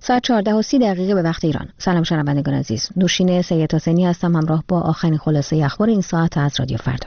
ساعت 14:30 به وقت ایران. سلام شنوندگان عزیز. نوشین سید حسینی هستم همراه با آخرین خلاصه اخبار این ساعت از رادیو فردا.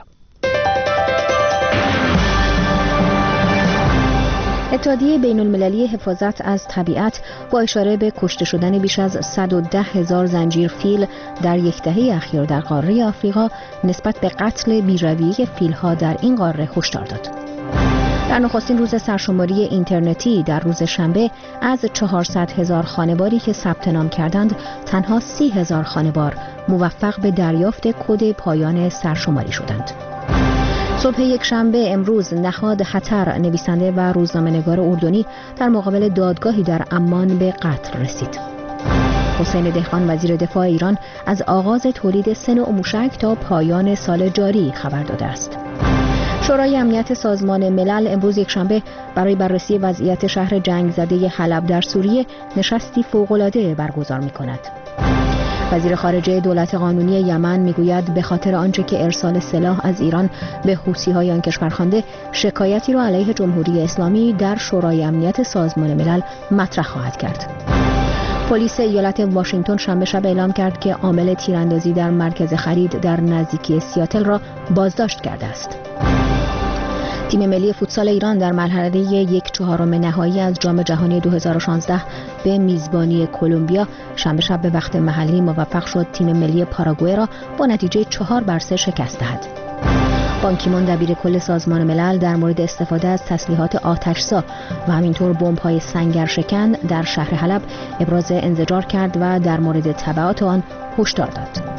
اتحادیه بین‌المللی حفاظت از طبیعت با اشاره به کشته شدن بیش از 110,000 زنجیر فیل در یک دهه اخیر در قاره آفریقا نسبت به قتل بی‌رویه فیل‌ها در این قاره هشدار داد. در نخستین روز سرشماری اینترنتی در روز شنبه از 400,000 خانواری که ثبت نام کردند تنها 30,000 خانوار موفق به دریافت کد پایان سرشماری شدند. صبح یک شنبه امروز نهاد حتر نویسنده و روزنامه‌نگار اردنی در مقابل دادگاهی در عمان به قتل رسید. حسین دهقان وزیر دفاع ایران از آغاز تولید 3 نوع موشک تا پایان سال جاری خبر داده است. شورای امنیت سازمان ملل امروز یک شنبه برای بررسی وضعیت شهر جنگ زده حلب در سوریه نشستی فوق‌العاده برگزار می‌کند. وزیر خارجه دولت قانونی یمن میگوید به خاطر آنچه که ارسال سلاح از ایران به حوثی‌های آن کشور خوانده شکایتی را علیه جمهوری اسلامی در شورای امنیت سازمان ملل مطرح خواهد کرد. پلیس ایالت واشنگتن شنبه شب اعلام کرد که عامل تیراندازی در مرکز خرید در نزدیکی سیاتل را بازداشت کرده است. تیم ملی فوتسال ایران در مرحله 1/4 نهایی از جام جهانی 2016 به میزبانی کلمبیا شنبه شب به وقت محلی موفق شد تیم ملی پاراگوئه را با نتیجه 4-3 شکست دهد. بان کی مون دبیر کل سازمان ملل در مورد استفاده از تسلیحات آتش‌زا و همینطور بمب‌های سنگرشکن در شهر حلب ابراز انزجار کرد و در مورد تبعات آن هشدار داد.